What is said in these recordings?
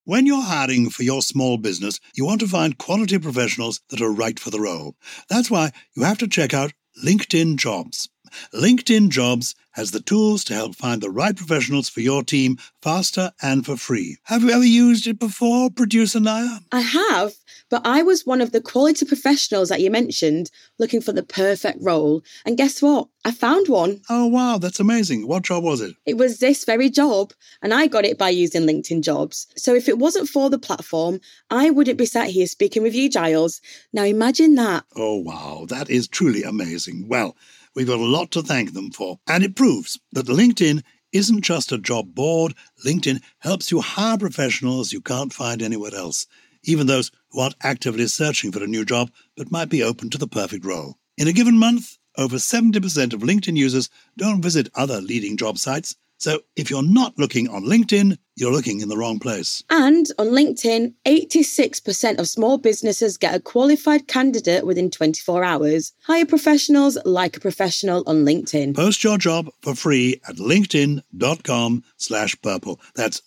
When you're hiring for your small business, you want to find quality professionals that are right for the role. That's why you have to check out LinkedIn Jobs. LinkedIn Jobs has the tools to help find the right professionals for your team faster and for free. Have you ever used it before, Producer Naya? I have, but I was one of the quality professionals that you mentioned looking for the perfect role. And guess what? I found one. Oh, wow, that's amazing. What job was it? It was this very job, and I got it by using LinkedIn Jobs. So if it wasn't for the platform, I wouldn't be sat here speaking with you, Giles. Now imagine that. Oh, wow, that is truly amazing. Well, we've got a lot to thank them for. And it proves that LinkedIn isn't just a job board. LinkedIn helps you hire professionals you can't find anywhere else, even those who aren't actively searching for a new job but might be open to the perfect role. In a given month, over 70% of LinkedIn users don't visit other leading job sites. So if you're not looking on LinkedIn, you're looking in the wrong place. And on LinkedIn, 86% of small businesses get a qualified candidate within 24 hours. Hire professionals like a professional on LinkedIn. Post your job for free at linkedin.com/purple. That's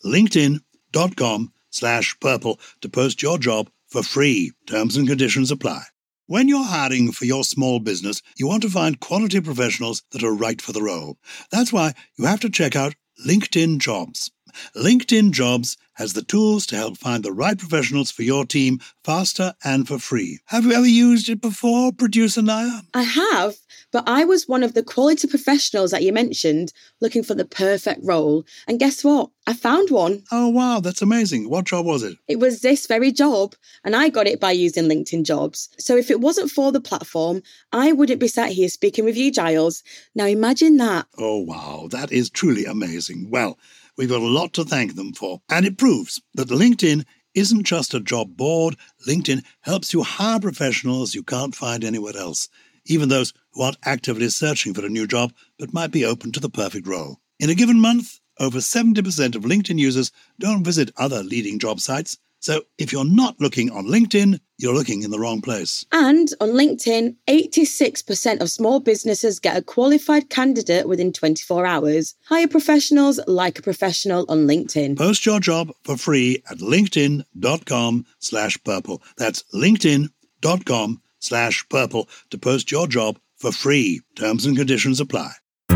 linkedin.com/purple to post your job for free. Terms and conditions apply. When you're hiring for your small business, you want to find quality professionals that are right for the role. That's why you have to check out LinkedIn Jobs. LinkedIn Jobs has the tools to help find the right professionals for your team faster and for free. Have you ever used it before, Producer Naya? I have, but I was one of the quality professionals that you mentioned looking for the perfect role. And guess what? I found one. Oh, wow, that's amazing. What job was it? It was this very job, and I got it by using LinkedIn Jobs. So if it wasn't for the platform, I wouldn't be sat here speaking with you, Giles. Now imagine that. Oh, wow, that is truly amazing. Well, we've got a lot to thank them for. And it proves that LinkedIn isn't just a job board. LinkedIn helps you hire professionals you can't find anywhere else, even those who aren't actively searching for a new job but might be open to the perfect role. In a given month, over 70% of LinkedIn users don't visit other leading job sites. So if you're not looking on LinkedIn, you're looking in the wrong place. And on LinkedIn, 86% of small businesses get a qualified candidate within 24 hours. Hire professionals like a professional on LinkedIn. Post your job for free at linkedin.com/purple. That's linkedin.com/purple to post your job for free. Terms and conditions apply.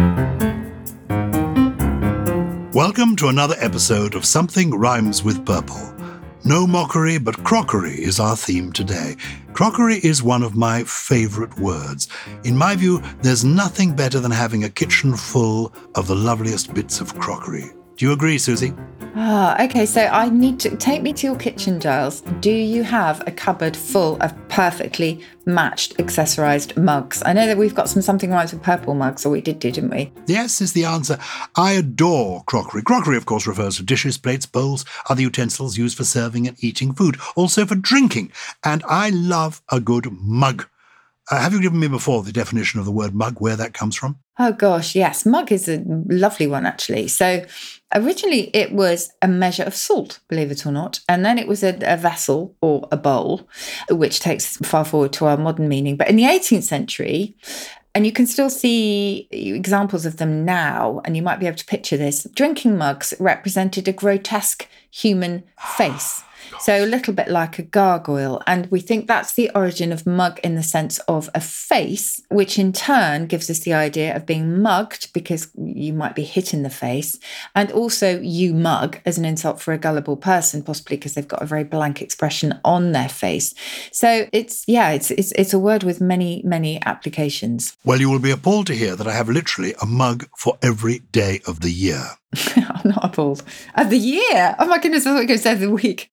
Welcome to another episode of Something Rhymes with Purple. No mockery, but crockery is our theme today. Crockery is one of my favourite words. In my view, there's nothing better than having a kitchen full of the loveliest bits of crockery. Do you agree, Susie? Okay, so I need to take me to your kitchen, Giles. Do you have a cupboard full of perfectly matched, accessorised mugs? I know that we've got Something Rhymes with Purple mugs, or we did, didn't we? Yes, is the answer. I adore crockery. Crockery, of course, refers to dishes, plates, bowls, other utensils used for serving and eating food, also for drinking. And I love a good mug. Have you given me before the definition of the word mug, where that comes from? Oh, gosh, yes. Mug is a lovely one, actually. So originally it was a measure of salt, believe it or not. And then it was a vessel or a bowl, which takes far forward to our modern meaning. But in the 18th century, and you can still see examples of them now, and you might be able to picture this, drinking mugs represented a grotesque human face. So a little bit like a gargoyle. And we think that's the origin of mug in the sense of a face, which in turn gives us the idea of being mugged because you might be hit in the face. And also you mug as an insult for a gullible person, possibly because they've got a very blank expression on their face. So it's a word with many, many applications. Well, you will be appalled to hear that I have literally a mug for every day of the year. I'm not appalled. Of the year? Oh my goodness, I thought you were going to say the week.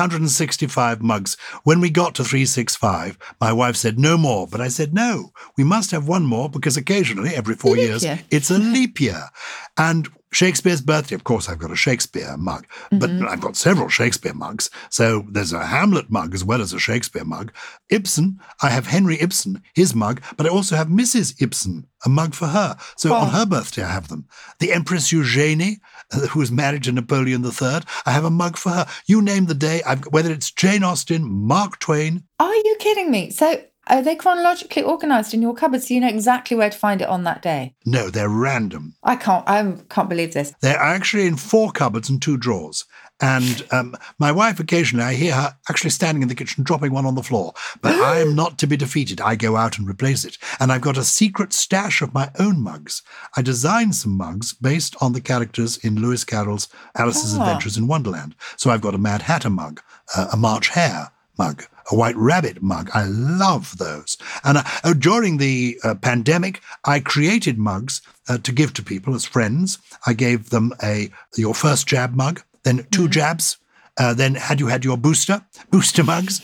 365 mugs. When we got to 365, my wife said no more, but I said no, we must have one more because occasionally, every 4 years, it's a leap year. And Shakespeare's birthday, of course, I've got a Shakespeare mug, but I've got several Shakespeare mugs. So there's a Hamlet mug as well as a Shakespeare mug. Ibsen, I have Henry Ibsen, his mug, but I also have Mrs. Ibsen, a mug for her. So on her birthday, I have them. The Empress Eugenie, who was married to Napoleon III, I have a mug for her. You name the day, whether it's Jane Austen, Mark Twain. Are you kidding me? So are they chronologically organised in your cupboard so you know exactly where to find it on that day? No, they're random. I can't believe this. They're actually in 4 cupboards and 2 drawers. And my wife, occasionally, I hear her actually standing in the kitchen, dropping one on the floor. But I am not to be defeated. I go out and replace it. And I've got a secret stash of my own mugs. I designed some mugs based on the characters in Lewis Carroll's Alice's Adventures in Wonderland. So I've got a Mad Hatter mug, a March Hare mug, a White Rabbit mug. I love those. And during the pandemic, I created mugs to give to people as friends. I gave them your first jab mug, then 2 jabs. Then had you had your booster mugs,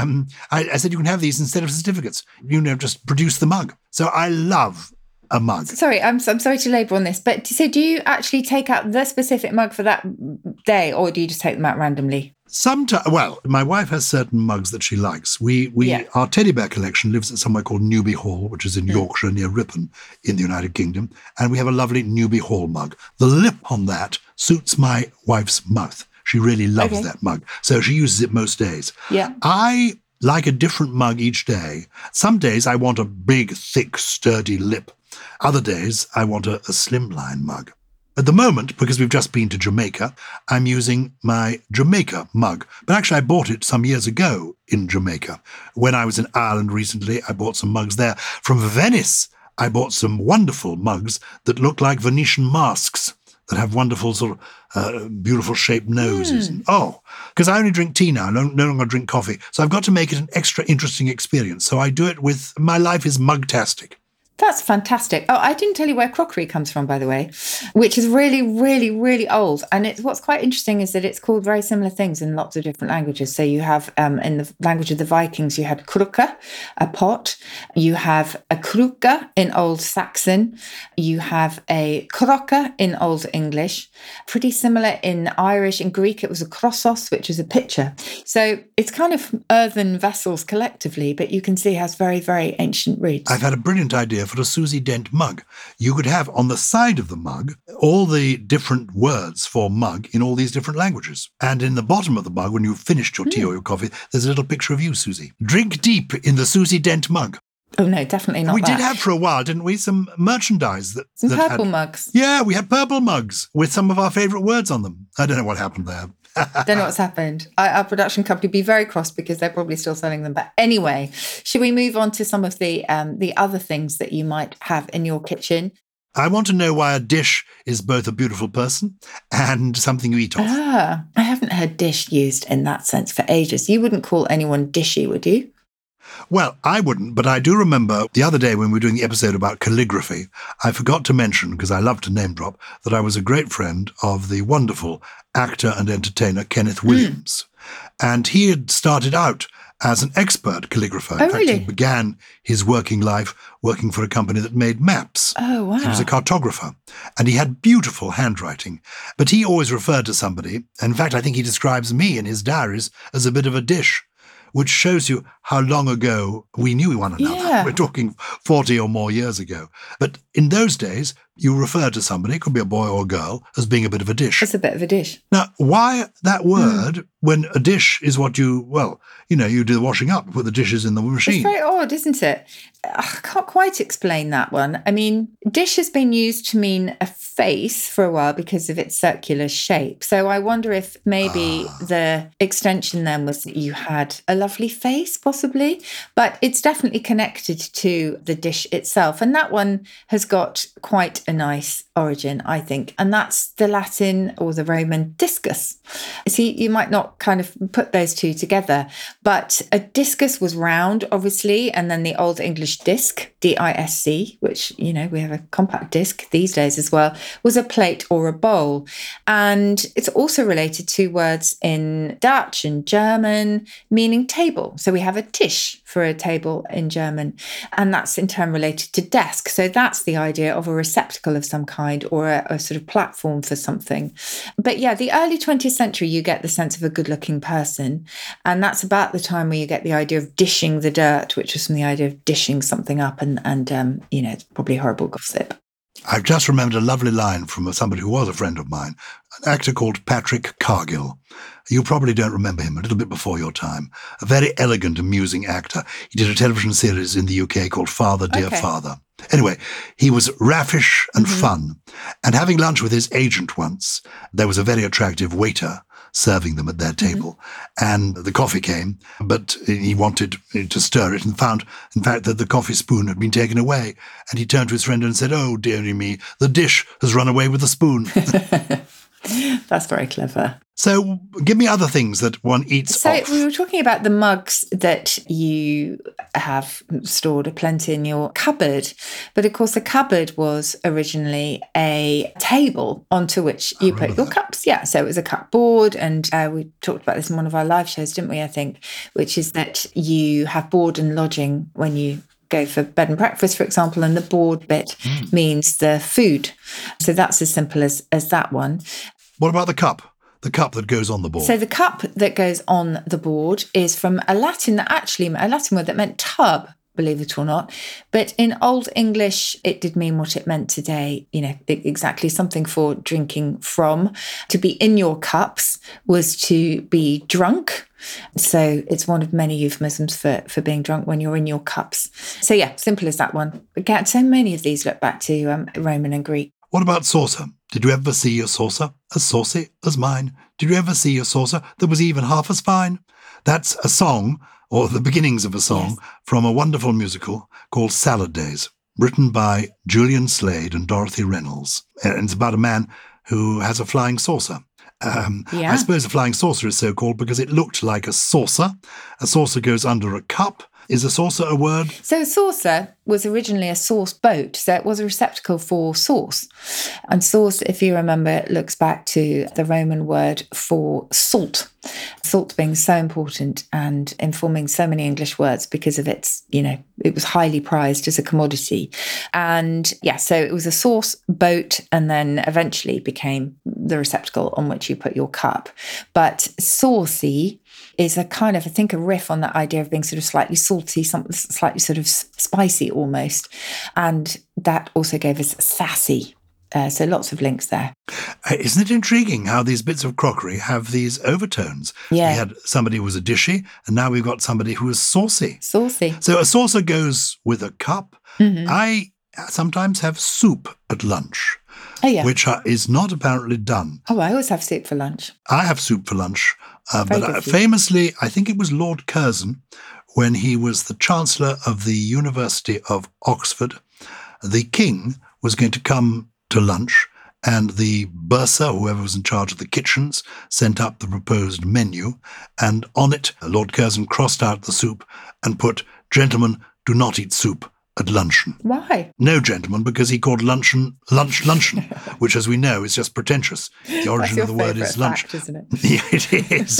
I said you can have these instead of certificates. Just produce the mug. So I love a mug. Sorry, I'm sorry to labour on this, but so do you actually take out the specific mug for that day, or do you just take them out randomly? Sometimes, well, my wife has certain mugs that she likes. Our teddy bear collection lives at somewhere called Newby Hall, which is in Yorkshire near Ripon in the United Kingdom, and we have a lovely Newby Hall mug. The lip on that suits my wife's mouth. She really loves that mug, so she uses it most days. Yeah, I like a different mug each day. Some days I want a big, thick, sturdy lip. Other days I want a slimline mug. At the moment, because we've just been to Jamaica, I'm using my Jamaica mug. But actually, I bought it some years ago in Jamaica. When I was in Ireland recently, I bought some mugs there. From Venice, I bought some wonderful mugs that look like Venetian masks, that have wonderful sort of beautiful shaped noses. Because I only drink tea now, no longer drink coffee. So I've got to make it an extra interesting experience. So I do it with, my life is mugtastic. That's fantastic. Oh, I didn't tell you where crockery comes from, by the way, which is really, really, really old. And what's quite interesting is that it's called very similar things in lots of different languages. So you have, in the language of the Vikings, you had krukka, a pot. You have a krukka in Old Saxon. You have a krokka in Old English. Pretty similar in Irish. In Greek, it was a krossos, which is a pitcher. So it's kind of earthen vessels collectively, but you can see it has very, very ancient roots. I've had a brilliant idea for a Susie Dent mug. You could have on the side of the mug all the different words for mug in all these different languages. And in the bottom of the mug, when you've finished your tea or your coffee, there's a little picture of you, Susie. Drink deep in the Susie Dent mug. Oh, no, definitely not. We did have for a while, didn't we? Some merchandise Some purple mugs. Yeah, we had purple mugs with some of our favourite words on them. I don't know what happened there. Don't know what's happened. Our production company would be very cross because they're probably still selling them. But anyway, should we move on to some of the other things that you might have in your kitchen? I want to know why a dish is both a beautiful person and something you eat off. I haven't heard dish used in that sense for ages. You wouldn't call anyone dishy, would you? Well, I wouldn't, but I do remember the other day when we were doing the episode about calligraphy, I forgot to mention, because I love to name drop, that I was a great friend of the wonderful actor and entertainer Kenneth Williams. And he had started out as an expert calligrapher. In fact, he began his working life working for a company that made maps. Oh, wow. He was a cartographer, and he had beautiful handwriting. But he always referred to somebody, and in fact, I think he describes me in his diaries as a bit of a dish, which shows you how long ago we knew one another. Yeah. We're talking 40 or more years ago. But in those days, you referred to somebody, it could be a boy or a girl, as being a bit of a dish. It's a bit of a dish. Now, why that word when a dish is what you do the washing up, put the dishes in the machine? It's very odd, isn't it? I can't quite explain that one. I mean, dish has been used to mean a face for a while because of its circular shape. So I wonder if maybe the extension then was that you had a lovely face, possibly. But it's definitely connected to the dish itself. And that one has got quite a nice origin, I think. And that's the Latin or the Roman discus. See, you might not kind of put those two together, but a discus was round, obviously, and then the Old English disc, D-I-S-C, which, we have a compact disc these days as well, was a plate or a bowl. And it's also related to words in Dutch and German, meaning table. So we have a Tisch for a table in German, and that's in turn related to desk. So that's the idea of a receptacle of some kind or a sort of platform for something. But yeah, the early 20th century, you get the sense of a good-looking person. And that's about the time where you get the idea of dishing the dirt, which was from the idea of dishing something up and it's probably horrible gossip. I've just remembered a lovely line from somebody who was a friend of mine, an actor called Patrick Cargill. You probably don't remember him, a little bit before your time. A very elegant, amusing actor. He did a television series in the UK called Father, Dear Father. Anyway, he was raffish and fun. And having lunch with his agent once, there was a very attractive waiter serving them at their table. And the coffee came, but he wanted to stir it and found, in fact, that the coffee spoon had been taken away. And he turned to his friend and said, "Oh, dearie me, the dish has run away with the spoon." That's very clever. So give me other things that one eats off. So we were talking about the mugs that you have stored aplenty in your cupboard. But of course, the cupboard was originally a table onto which you put your cups. Yeah, so it was a cupboard. And we talked about this in one of our live shows, didn't we, I think, which is that you have board and lodging when you go for bed and breakfast, for example, and the board bit means the food. So that's as simple as that one. What about the cup? The cup that goes on the board. So the cup that goes on the board is from a Latin word that meant tub, believe it or not. But in Old English, it did mean what it meant today, exactly something for drinking from. To be in your cups was to be drunk. So it's one of many euphemisms for being drunk when you're in your cups. So yeah, simple as that one. Again, so many of these look back to Roman and Greek. What about saucer? Did you ever see a saucer as saucy as mine? Did you ever see a saucer that was even half as fine? That's a song, or the beginnings of a song, from a wonderful musical called Salad Days, written by Julian Slade and Dorothy Reynolds. And it's about a man who has a flying saucer. I suppose a flying saucer is so called because it looked like a saucer. A saucer goes under a cup. Is a saucer a word? So a saucer was originally a sauce boat. So it was a receptacle for sauce. And sauce, if you remember, looks back to the Roman word for salt. Salt being so important and informing so many English words because of its, it was highly prized as a commodity. And so it was a sauce boat and then eventually became the receptacle on which you put your cup. But saucy is a kind of, I think, a riff on that idea of being sort of slightly salty, something slightly sort of spicy almost. And that also gave us sassy. So lots of links there. Isn't it intriguing how these bits of crockery have these overtones? Yeah. We had somebody who was a dishy, and now we've got somebody who is saucy. Saucy. So a saucer goes with a cup. Mm-hmm. I sometimes have soup at lunch. Oh, yeah. Which is not apparently done. Oh, I always have soup for lunch. I have soup for lunch. But famously, I think it was Lord Curzon, when he was the Chancellor of the University of Oxford, the King was going to come to lunch, and the bursar, whoever was in charge of the kitchens, sent up the proposed menu, and on it, Lord Curzon crossed out the soup and put, "Gentlemen, do not eat soup at luncheon." Why? No, gentlemen, because he called luncheon, which, as we know, is just pretentious. The origin of the word is lunch. Fact, isn't it? Yeah, it is.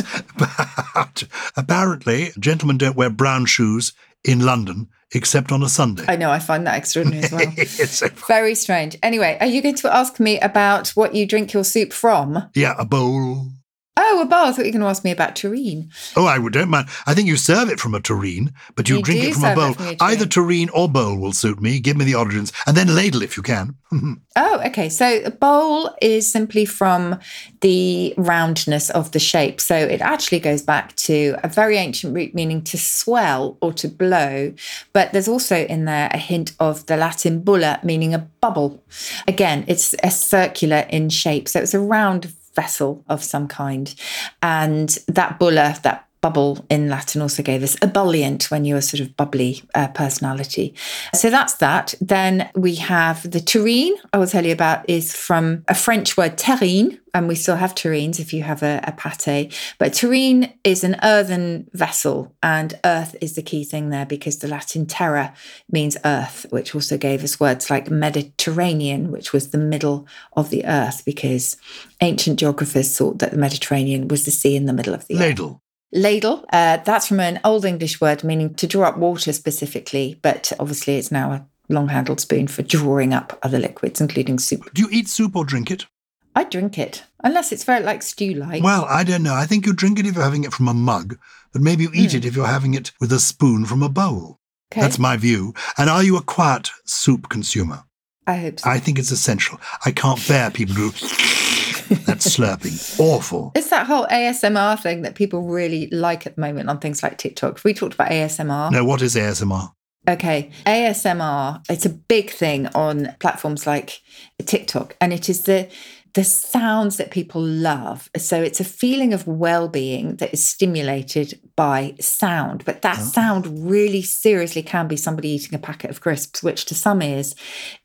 But apparently, gentlemen don't wear brown shoes in London except on a Sunday. I know, I find that extraordinary as well. It's very strange. Anyway, are you going to ask me about what you drink your soup from? Yeah, a bowl. Oh, a bowl. I thought you were going to ask me about tureen. Oh, I don't mind. I think you serve it from a tureen, but you drink it from a bowl. Either tureen or bowl will suit me. Give me the origins. And then ladle if you can. Oh, okay. So a bowl is simply from the roundness of the shape. So it actually goes back to a very ancient root meaning to swell or to blow. But there's also in there a hint of the Latin bulla, meaning a bubble. Again, it's a circular in shape. So it's a round vessel of some kind. And that bulla, that bubble in Latin, also gave us ebullient when you're a sort of bubbly personality. So that's that. Then we have the tureen I will tell you about is from a French word terrine, and we still have tureens if you have a pate. But tureen is an earthen vessel, and earth is the key thing there because the Latin terra means earth, which also gave us words like Mediterranean, which was the middle of the earth because ancient geographers thought that the Mediterranean was the sea in the middle of the earth. Ladle, that's from an Old English word meaning to draw up water specifically, but obviously it's now a long-handled spoon for drawing up other liquids, including soup. Do you eat soup or drink it? I drink it, unless it's very like stew-like. Well, I don't know. I think you drink it if you're having it from a mug, but maybe you eat it if you're having it with a spoon from a bowl. Okay. That's my view. And are you a quiet soup consumer? I hope so. I think it's essential. I can't bear people who... That's slurping. Awful. It's that whole ASMR thing that people really like at the moment on things like TikTok. We talked about ASMR. No, what is ASMR? Okay. ASMR, it's a big thing on platforms like TikTok. And it is the the sounds that people love. So it's a feeling of well-being that is stimulated by sound. But that sound really seriously can be somebody eating a packet of crisps, which to some is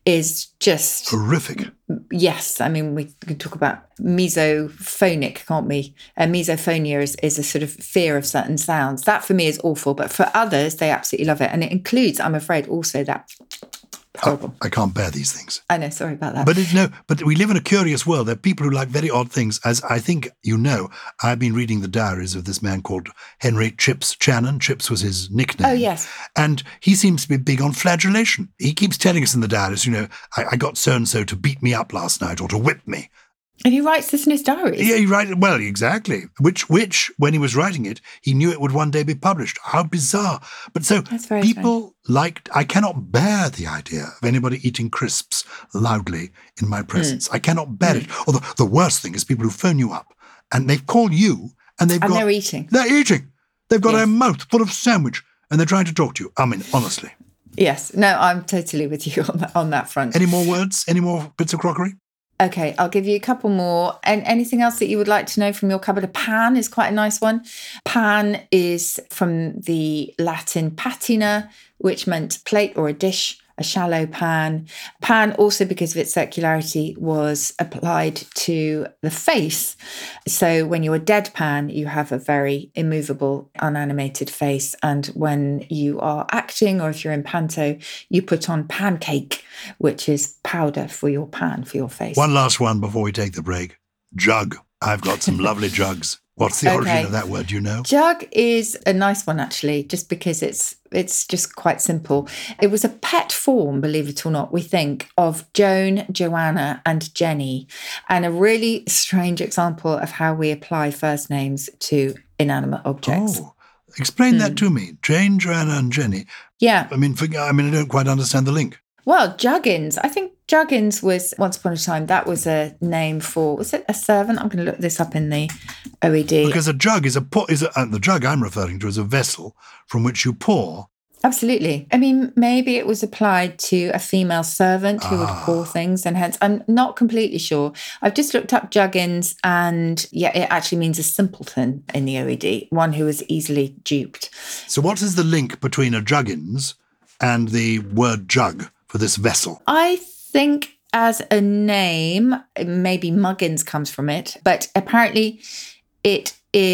just horrific. Yes. I mean, we can talk about mesophonic, can't we? Misophonia is a sort of fear of certain sounds. That for me is awful, but for others, they absolutely love it. And it includes, I'm afraid, also that horrible. I can't bear these things. I know, sorry about that. But we live in a curious world. There are people who like very odd things. As I think you know, I've been reading the diaries of this man called Henry Chips Channon. Chips was his nickname. Oh, yes. And he seems to be big on flagellation. He keeps telling us in the diaries, I got so-and-so to beat me up last night or to whip me. And he writes this in his diaries? Yeah, he writes, well, exactly. Which, when he was writing it, he knew it would one day be published. How bizarre. But so people I cannot bear the idea of anybody eating crisps loudly in my presence. I cannot bear it. Or the worst thing is people who phone you up and they call you and they're eating. They're eating. They've got a mouth full of sandwich and they're trying to talk to you. I mean, honestly. Yes. No, I'm totally with you on that front. Any more words? Any more bits of crockery? Okay, I'll give you a couple more. And anything else that you would like to know from your cupboard? A pan is quite a nice one. Pan is from the Latin patina, which meant plate or a dish, a shallow pan. Pan, also because of its circularity, was applied to the face. So when you're deadpan, you have a very immovable, unanimated face. And when you are acting or if you're in panto, you put on pancake, which is powder for your pan, for your face. One last one before we take the break. Jug. I've got some lovely jugs. What's the origin of that word, do you know? Jug is a nice one, actually, just because it's just quite simple. It was a pet form, believe it or not, we think, of Joan, Joanna and Jenny, and a really strange example of how we apply first names to inanimate objects. Oh, explain that to me. Jane, Joanna and Jenny. Yeah. I mean, I don't quite understand the link. Well, Juggins. I think Juggins was, once upon a time, that was a name for, was it a servant? I'm going to look this up in the OED. Because a jug the jug I'm referring to is a vessel from which you pour. Absolutely. I mean, maybe it was applied to a female servant who would pour things, and hence, I'm not completely sure. I've just looked up Juggins, and yeah, it actually means a simpleton in the OED, one who was easily duped. So what is the link between a Juggins and the word jug for this vessel? I think as a name, maybe Muggins comes from it, but apparently it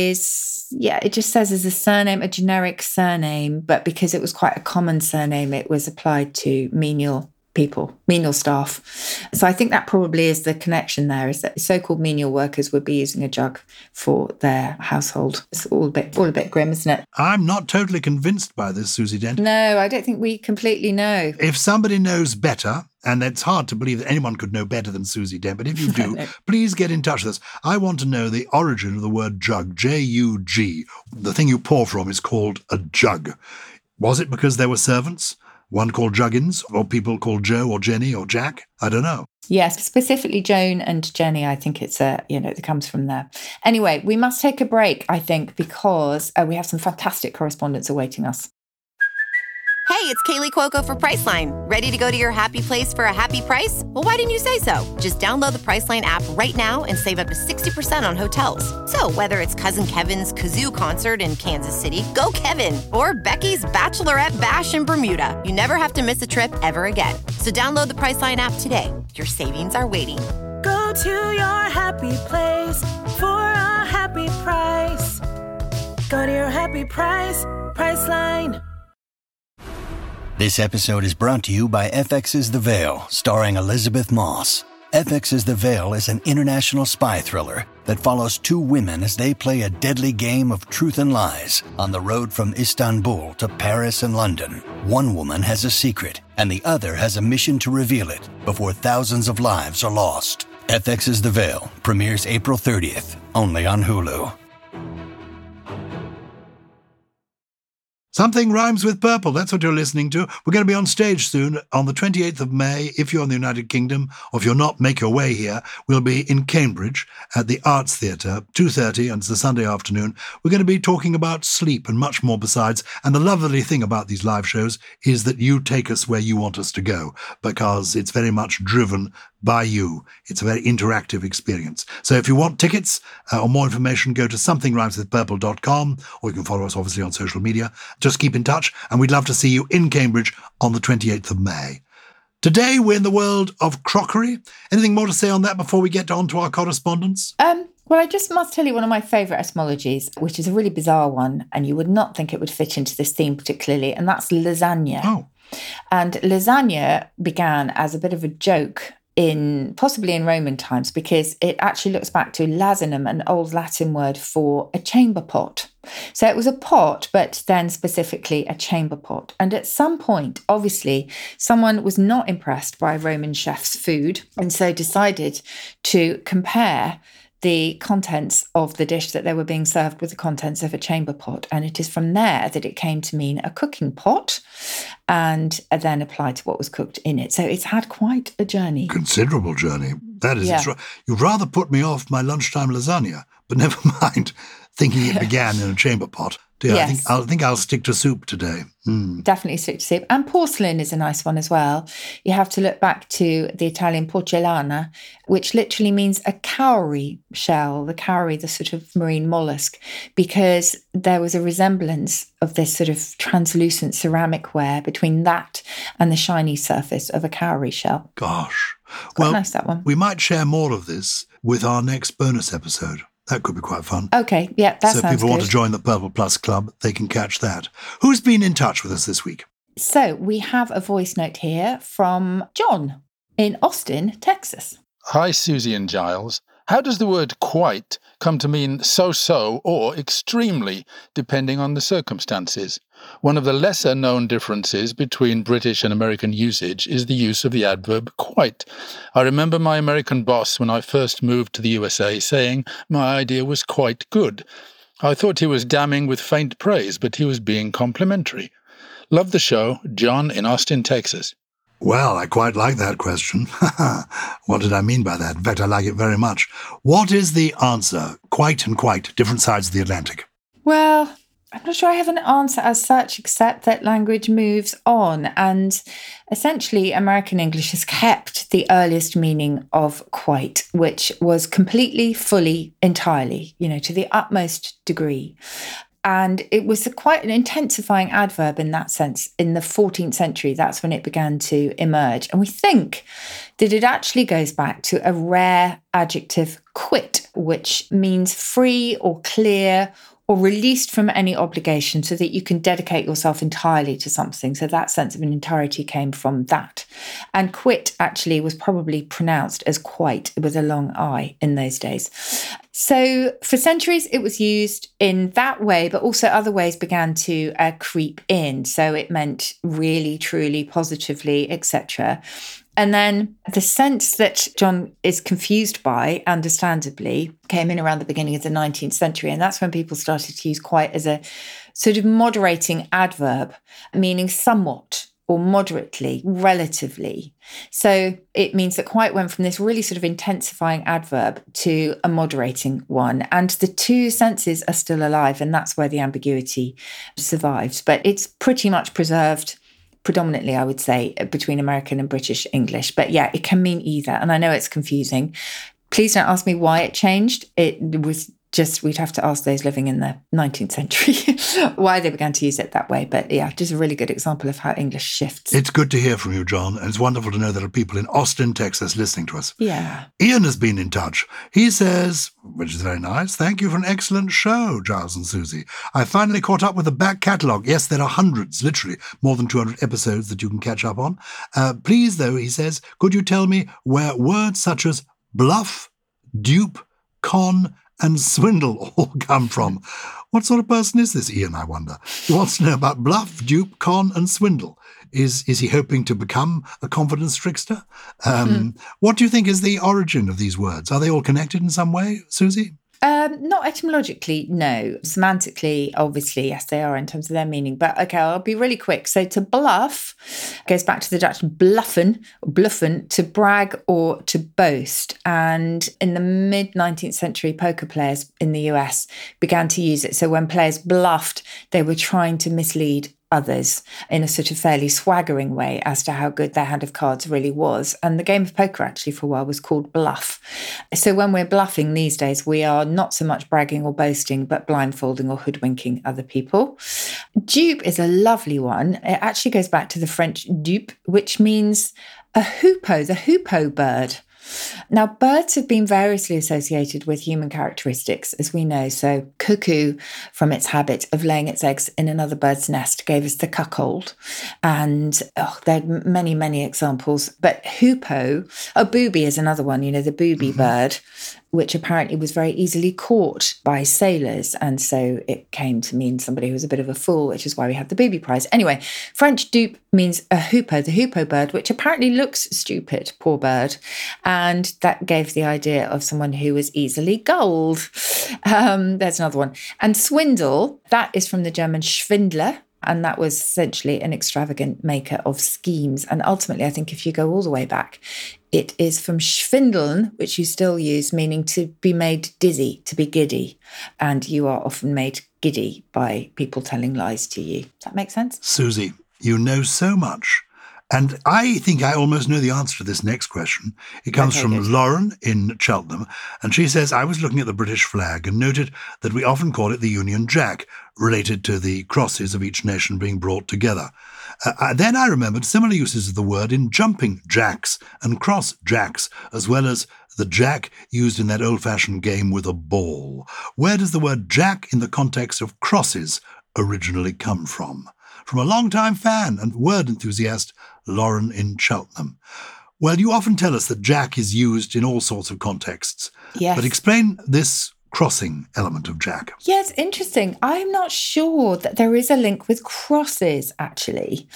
is, it just says as a surname, a generic surname, but because it was quite a common surname, it was applied to menial people, menial staff. So I think that probably is the connection there, is that so-called menial workers would be using a jug for their household. It's all a bit grim, isn't it? I'm not totally convinced by this, Susie Dent. No, I don't think we completely know. If somebody knows better, and it's hard to believe that anyone could know better than Susie Dent, but if you do, please get in touch with us. I want to know the origin of the word jug, J-U-G. The thing you pour from is called a jug. Was it because there were servants? One called Juggins, or people called Joe or Jenny or Jack? I don't know. Yes, specifically Joan and Jenny. I think it's it comes from there. Anyway, we must take a break, I think, because we have some fantastic correspondence awaiting us. Hey, it's Kaylee Cuoco for Priceline. Ready to go to your happy place for a happy price? Well, why didn't you say so? Just download the Priceline app right now and save up to 60% on hotels. So whether it's Cousin Kevin's Kazoo Concert in Kansas City, go Kevin, or Becky's Bachelorette Bash in Bermuda, you never have to miss a trip ever again. So download the Priceline app today. Your savings are waiting. Go to your happy place for a happy price. Go to your happy price, Priceline. This episode is brought to you by FX's The Veil, starring Elizabeth Moss. FX's The Veil is an international spy thriller that follows two women as they play a deadly game of truth and lies on the road from Istanbul to Paris and London. One woman has a secret, and the other has a mission to reveal it before thousands of lives are lost. FX's The Veil premieres April 30th, only on Hulu. Something rhymes with purple. That's what you're listening to. We're going to be on stage soon on the 28th of May. If you're in the United Kingdom, or if you're not, make your way here. We'll be in Cambridge at the Arts Theatre, 2:30, and it's a Sunday afternoon. We're going to be talking about sleep and much more besides. And the lovely thing about these live shows is that you take us where you want us to go, because it's very much driven by you. It's a very interactive experience. So if you want tickets or more information, go to somethingrhymeswithpurple.com, or you can follow us obviously on social media. Just keep in touch, and we'd love to see you in Cambridge on the 28th of May. Today, we're in the world of crockery. Anything more to say on that before we get on to our correspondence? Well, I just must tell you one of my favourite etymologies, which is a really bizarre one, and you would not think it would fit into this theme particularly, and that's lasagna. Oh. And lasagna began as a bit of a joke possibly in Roman times, because it actually looks back to lasinum, an old Latin word for a chamber pot. So it was a pot, but then specifically a chamber pot. And at some point, obviously, someone was not impressed by Roman chef's food, and so decided to compare the contents of the dish that they were being served with the contents of a chamber pot. And it is from there that it came to mean a cooking pot, and then applied to what was cooked in it. So it's had quite a journey. Considerable journey. That is, you'd rather put me off my lunchtime lasagna, but never mind thinking it began in a chamber pot. Dear, Yes. I think I'll stick to soup today. Definitely stick to soup. And porcelain is a nice one as well. You have to look back to the Italian porcellana, which literally means a cowrie shell, the cowrie, the sort of marine mollusk, because there was a resemblance of this sort of translucent ceramic ware between that and the shiny surface of a cowrie shell. Gosh. Quite nice, that one. We might share more of this with our next bonus episode. That could be quite fun. Okay, yeah, that sounds good. So if people want to join the Purple Plus Club, they can catch that. Who's been in touch with us this week? So we have a voice note here from John in Austin, Texas. Hi, Susie and Giles. How does the word quite come to mean so-so or extremely, depending on the circumstances? One of the lesser-known differences between British and American usage is the use of the adverb quite. I remember my American boss, when I first moved to the USA, saying my idea was quite good. I thought he was damning with faint praise, but he was being complimentary. Love the show. John in Austin, Texas. Well, I quite like that question. What did I mean by that? In fact, I like it very much. What is the answer? Quite and quite, different sides of the Atlantic. Well, I'm not sure I have an answer as such, except that language moves on. And essentially, American English has kept the earliest meaning of quite, which was completely, fully, entirely, to the utmost degree. And it was quite an intensifying adverb in that sense. In the 14th century, that's when it began to emerge. And we think that it actually goes back to a rare adjective, quit, which means free or clear or released from any obligation, so that you can dedicate yourself entirely to something. So that sense of an entirety came from that. And quit actually was probably pronounced as quite with a long I in those days. So for centuries, it was used in that way, but also other ways began to creep in. So it meant really, truly, positively, etc. And then the sense that John is confused by, understandably, came in around the beginning of the 19th century. And that's when people started to use quite as a sort of moderating adverb, meaning somewhat or moderately, relatively. So it means that quite went from this really sort of intensifying adverb to a moderating one. And the two senses are still alive, and that's where the ambiguity survives. But it's pretty much preserved predominantly, I would say, between American and British English. But yeah, it can mean either. And I know it's confusing. Please don't ask me why it changed. It was just, we'd have to ask those living in the 19th century why they began to use it that way. But yeah, just a really good example of how English shifts. It's good to hear from you, John. And it's wonderful to know there are people in Austin, Texas listening to us. Yeah. Ian has been in touch. He says, which is very nice, thank you for an excellent show, Giles and Susie. I finally caught up with the back catalogue. Yes, there are hundreds, literally, more than 200 episodes that you can catch up on. Please, though, he says, could you tell me where words such as bluff, dupe, con, and swindle all come from? What sort of person is this, Ian, I wonder? He wants to know about bluff, dupe, con, and swindle. Is he hoping to become a confidence trickster? What do you think is the origin of these words? Are they all connected in some way, Susie? Not etymologically, no. Semantically, obviously, yes, they are in terms of their meaning. But okay, I'll be really quick. So to bluff goes back to the Dutch bluffen, to brag or to boast. And in the mid-19th century, poker players in the US began to use it. So when players bluffed, they were trying to mislead others in a sort of fairly swaggering way as to how good their hand of cards really was. And the game of poker actually for a while was called bluff. So when we're bluffing these days, we are not so much bragging or boasting, but blindfolding or hoodwinking other people. Dupe is a lovely one. It actually goes back to the French dupe, which means a hoopoe, the hoopoe bird. Now, birds have been variously associated with human characteristics, as we know. So cuckoo, from its habit of laying its eggs in another bird's nest, gave us the cuckold. And there are many, many examples. But hoopoe, booby is another one, the booby bird, which apparently was very easily caught by sailors. And so it came to mean somebody who was a bit of a fool, which is why we have the booby prize. Anyway, French dupe means a hoopoe, the hoopoe bird, which apparently looks stupid, poor bird. And that gave the idea of someone who was easily gulled. There's another one. And swindle, that is from the German Schwindler. And that was essentially an extravagant maker of schemes. And ultimately, I think if you go all the way back, it is from schwindeln, which you still use, meaning to be made dizzy, to be giddy. And you are often made giddy by people telling lies to you. Does that make sense? Susie, you know so much. And I think I almost know the answer to this next question. It comes from Lauren in Cheltenham. And she says, I was looking at the British flag and noted that we often call it the Union Jack, related to the crosses of each nation being brought together. Then I remembered similar uses of the word in jumping jacks and cross jacks, as well as the jack used in that old-fashioned game with a ball. Where does the word jack in the context of crosses originally come from? From a long-time fan and word enthusiast, Lauren in Cheltenham. Well, you often tell us that jack is used in all sorts of contexts. Yes. But explain this crossing element of jack. Yeah, it's interesting. I'm not sure that there is a link with crosses, actually.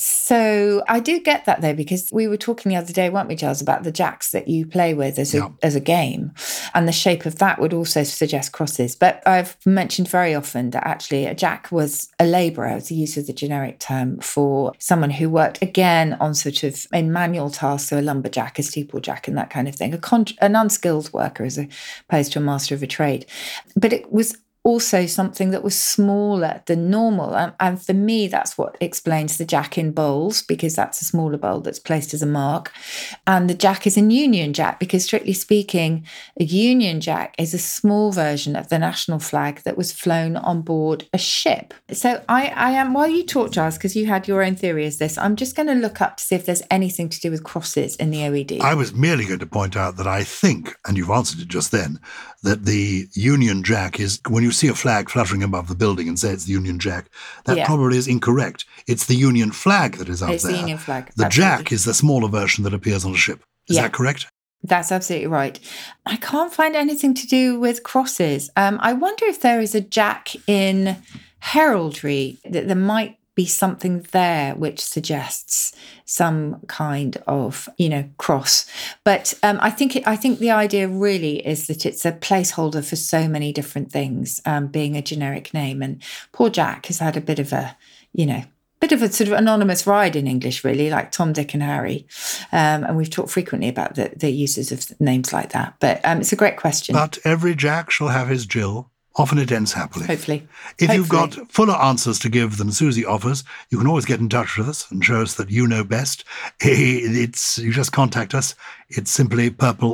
So I do get that, though, because we were talking the other day, weren't we, Giles, about the jacks that you play with as a game. And the shape of that would also suggest crosses. But I've mentioned very often that actually a jack was a labourer, as the use of the generic term for someone who worked, again, on sort of in manual tasks, so a lumberjack, a steeplejack and that kind of thing, an unskilled worker as opposed to a master of a trade. But it was also something that was smaller than normal. And for me, that's what explains the jack in bowls, because that's a smaller bowl that's placed as a mark. And the jack is a Union Jack, because strictly speaking, a Union Jack is a small version of the national flag that was flown on board a ship. So I am, while you talk, Giles, because you had your own theory as this, I'm just going to look up to see if there's anything to do with crosses in the OED. I was merely going to point out that I think, and you've answered it just then, that the Union Jack is, when you see a flag fluttering above the building and say it's the Union Jack, that probably is incorrect. It's the Union flag that is out there. It's the Union flag. The Jack is the smaller version that appears on a ship. Is that correct? That's absolutely right. I can't find anything to do with crosses. I wonder if there is a Jack in heraldry, that there might be something there which suggests some kind of, cross. But I think the idea really is that it's a placeholder for so many different things, being a generic name. And poor Jack has had a bit of a sort of anonymous ride in English, really, like Tom, Dick and Harry. And we've talked frequently about the uses of names like that. But it's a great question. But every Jack shall have his Jill. Often it ends happily. Hopefully. If you've got fuller answers to give than Susie offers, you can always get in touch with us and show us that you know best. You just contact us. It's simply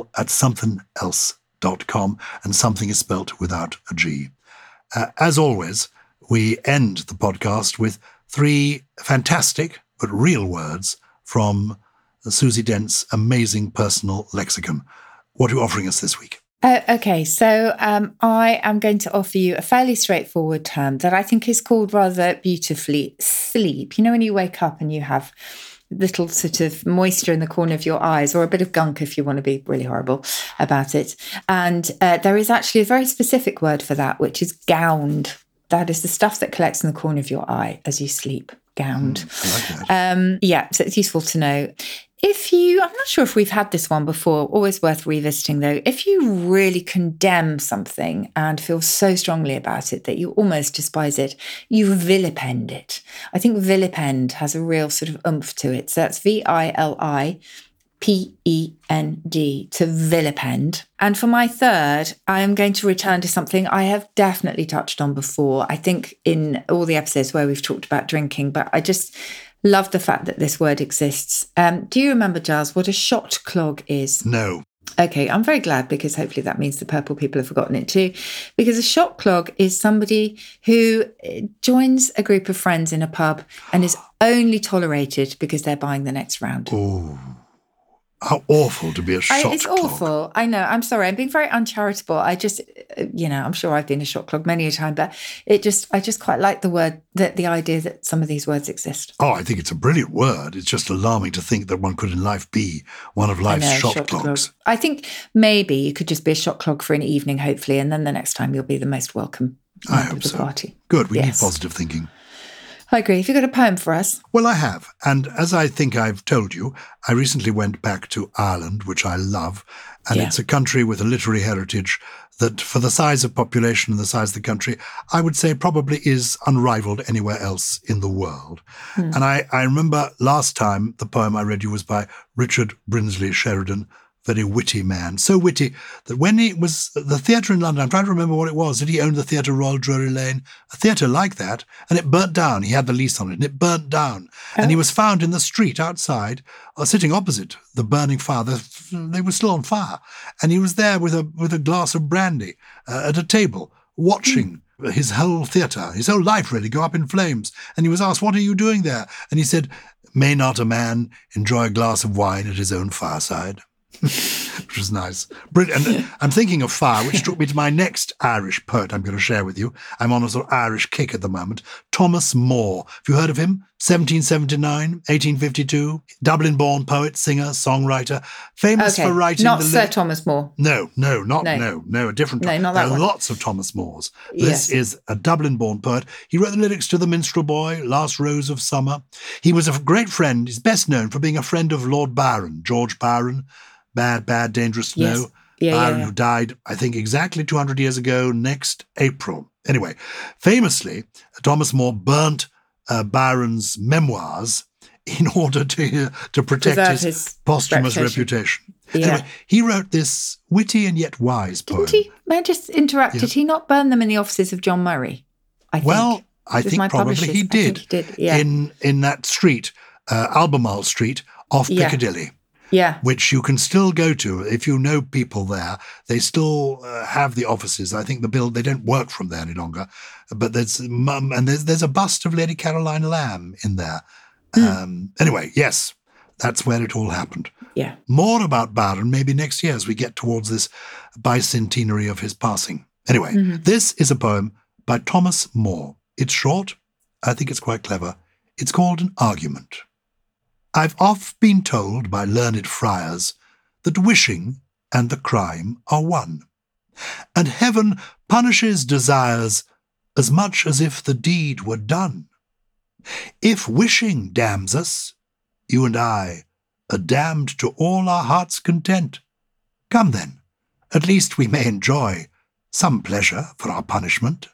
purple@somethingelse.com, and something is spelt without a G. As always, we end the podcast with 3 fantastic but real words from Susie Dent's amazing personal lexicon. What are you offering us this week? Okay, so I am going to offer you a fairly straightforward term that I think is called rather beautifully sleep. You know, when you wake up and you have little sort of moisture in the corner of your eyes, or a bit of gunk if you want to be really horrible about it. And there is actually a very specific word for that, which is gowned. That is the stuff that collects in the corner of your eye as you sleep. Gowned. I like that. So it's useful to know. I'm not sure if we've had this one before, always worth revisiting though. If you really condemn something and feel so strongly about it that you almost despise it, you vilipend it. I think vilipend has a real sort of oomph to it. So that's VILIPEND. P-E-N-D, to vilipend. And for my third, I am going to return to something I have definitely touched on before, I think in all the episodes where we've talked about drinking, but I just love the fact that this word exists. Do you remember, Giles, what a shot clog is? No. Okay, I'm very glad, because hopefully that means the purple people have forgotten it too. Because a shot clog is somebody who joins a group of friends in a pub and is only tolerated because they're buying the next round. Oh, how awful to be a shot clog. It's awful. I know. I'm sorry. I'm being very uncharitable. I just, I'm sure I've been a shot clog many a time, but I just quite like the word, the idea that some of these words exist. Oh, I think it's a brilliant word. It's just alarming to think that one could in life be one of life's shot clogs. I think maybe you could just be a shot clog for an evening, hopefully, and then the next time you'll be the most welcome member of the party. Good. We need positive thinking. I agree. Have you got a poem for us? Well, I have. And as I think I've told you, I recently went back to Ireland, which I love. And it's a country with a literary heritage that, for the size of population and the size of the country, I would say probably is unrivaled anywhere else in the world. And I remember last time the poem I read you was by Richard Brinsley Sheridan, very witty man. So witty that when he was at the theatre in London, I'm trying to remember what it was. Did he own the Theatre Royal Drury Lane? A theatre like that. And it burnt down. He had the lease on it and it burnt down. Oh. And he was found in the street outside, sitting opposite the burning fire. They were still on fire. And he was there with a glass of brandy at a table, watching his whole theatre, his whole life really, go up in flames. And he was asked, "What are you doing there?" And he said, "May not a man enjoy a glass of wine at his own fireside?" Which was nice. Brilliant. And I'm thinking of fire, which took me to my next Irish poet I'm going to share with you. I'm on a sort of Irish kick at the moment. Thomas Moore. Have you heard of him? 1779, 1852. Dublin-born poet, singer, songwriter. Famous for writing not Sir Thomas More. No, a different. No, not that one. There are lots of Thomas Moores. This is a Dublin-born poet. He wrote the lyrics to The Minstrel Boy, Last Rose of Summer. He was a great friend. He's best known for being a friend of Lord Byron, George Byron. Bad, dangerous to know. Byron, who died, I think, exactly 200 years ago next April. Anyway, famously, Thomas Moore burnt Byron's memoirs in order to protect his posthumous reputation. Yeah. Anyway, he wrote this witty and yet wise poem. Didn't he? May I just interrupt? Did he not burn them in the offices of John Murray? I think probably he did. In that street, Albemarle Street, off Piccadilly. Yeah, which you can still go to if you know people there. They still have the offices. I think they don't work from there any longer. But there's a bust of Lady Caroline Lamb in there. Anyway, yes, that's where it all happened. Yeah. More about Byron maybe next year as we get towards this bicentenary of his passing. Anyway, this is a poem by Thomas Moore. It's short. I think it's quite clever. It's called An Argument. I've oft been told by learned friars that wishing and the crime are one, and heaven punishes desires as much as if the deed were done. If wishing damns us, you and I are damned to all our heart's content. Come then, at least we may enjoy some pleasure for our punishment.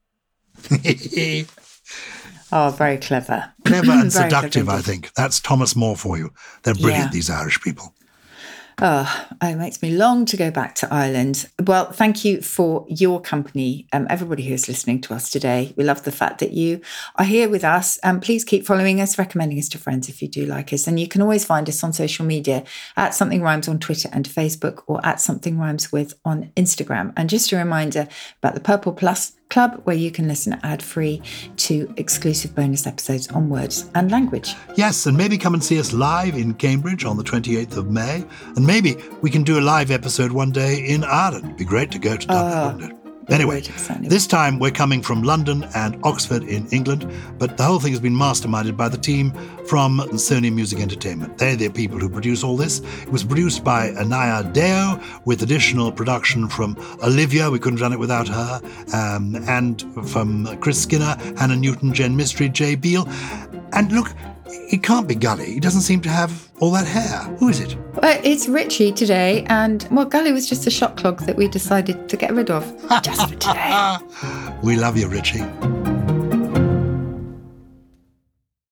Oh, very clever. Clever and seductive, I think. That's Thomas Moore for you. They're brilliant, these Irish people. Oh, it makes me long to go back to Ireland. Well, thank you for your company, everybody who is listening to us today. We love the fact that you are here with us. Please keep following us, recommending us to friends if you do like us. And you can always find us on social media at Something Rhymes on Twitter and Facebook, or at Something Rhymes With on Instagram. And just a reminder about the Purple Plus Club, where you can listen ad-free to exclusive bonus episodes on words and language. Yes, and maybe come and see us live in Cambridge on the 28th of May. And maybe we can do a live episode one day in Ireland. It'd be great to go to Dublin, wouldn't it? Anyway, this time we're coming from London and Oxford in England, but the whole thing has been masterminded by the team from Sony Music Entertainment. They're the people who produce all this. It was produced by Anaya Deo, with additional production from Olivia, we couldn't have done it without her, and from Chris Skinner, Hannah Newton, Jen Mystery, Jay Beale. And look, it can't be Gully. He doesn't seem to have all that hair. Who is it? Well, it's Richie today, and, Gully was just a shot clog that we decided to get rid of just for today. We love you, Richie.